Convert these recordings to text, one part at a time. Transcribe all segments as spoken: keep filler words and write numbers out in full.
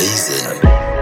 Amazing.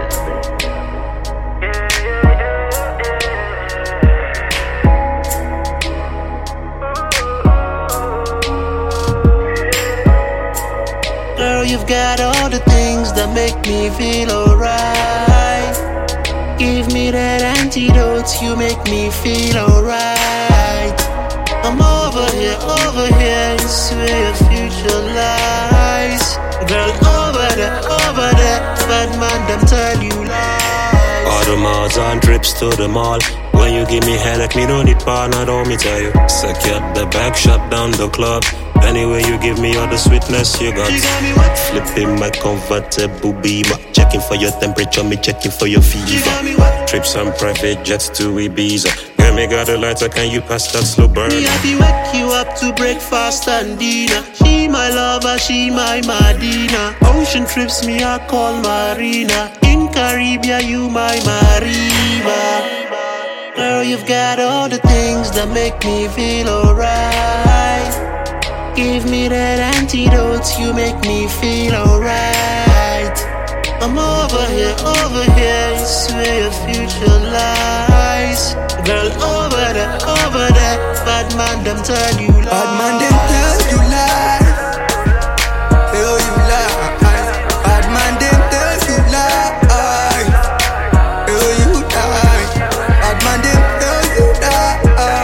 Girl, you've got all the things that make me feel alright. Give me that antidote, you make me feel alright. I'm over here, over here, it's where your future lies. Girl, over there, over there, bad man, them tell you lies. All the malls on trips to the mall. When you give me headache, me no need partner, don't me tell you. Secure the back, shut down the club. Anyway, you give me all the sweetness you got. You got me what? Flipping my convertible beamer. Checking for your temperature, me checking for your fever. You got me what? Trips on private jets to Ibiza. Girl, me got a lighter, can you pass that slow burn? Me happy wake you up to breakfast and dinner. She my lover, she my Madina. Ocean trips me I call Marina. In Caribbean you my Mariba. Girl, you've got all the things that make me feel alright. Give me that antidote, you make me feel alright. I'm over here, over here, it's where your future lies. Girl, over there, over there, bad man, them tell you lies. Bad man, them tell you lies. Tell you lies. Bad man, them tell you lies. Tell you lies. Bad man, them tell you lies.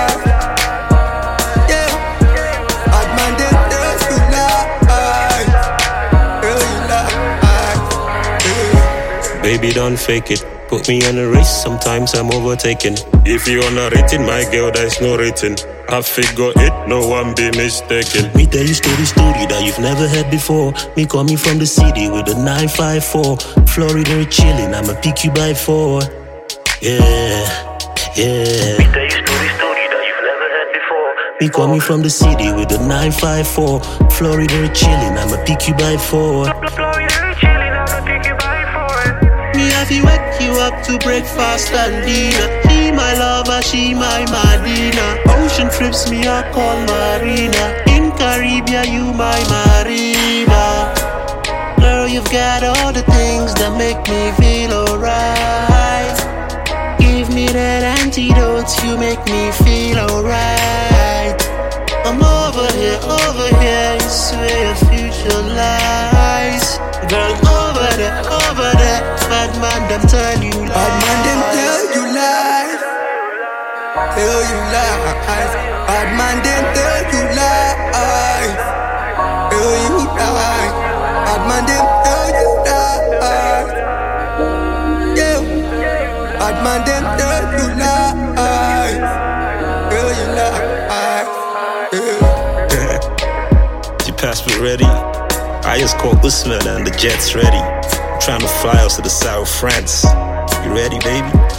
Yeah. Bad man, them tell you lies. Tell you lies. Baby, don't fake it. Put me on a race, sometimes I'm overtaken. If you on a rating, my girl, there's no rating. I figure it, no one be mistaken. Me tell you story, story that you've never heard before. Me coming from the city with a nine five four. Florida chilling, I'ma pick you by four. Yeah, yeah. Me tell you story, story that you've never heard before. Me coming from the city with a nine five four. Florida chilling, I'ma pick you by four. Florida chilling, I'ma pick you by four. Me have to wake you up to breakfast and dinner. She my lover, she my Madina. Ocean trips me I call Marina. In Caribbean you my Mariba. Girl, you've got all the things that make me feel alright. Give me that antidote, you make me feel alright. I'm over here, over here, it's where your future lies. Girl, over there, over there, bad man, them tell you lies. Bad man, them tell you lies. Tell you lies. Bad man, them tell you lies. Tell you lies. Bad man, them tell you lies. Yeah. Bad man, them tell you lies. Tell you lies. Yeah. Your passport ready? I just called Usman and the jet's ready. I'm trying to fly us to the south of France. You ready, baby?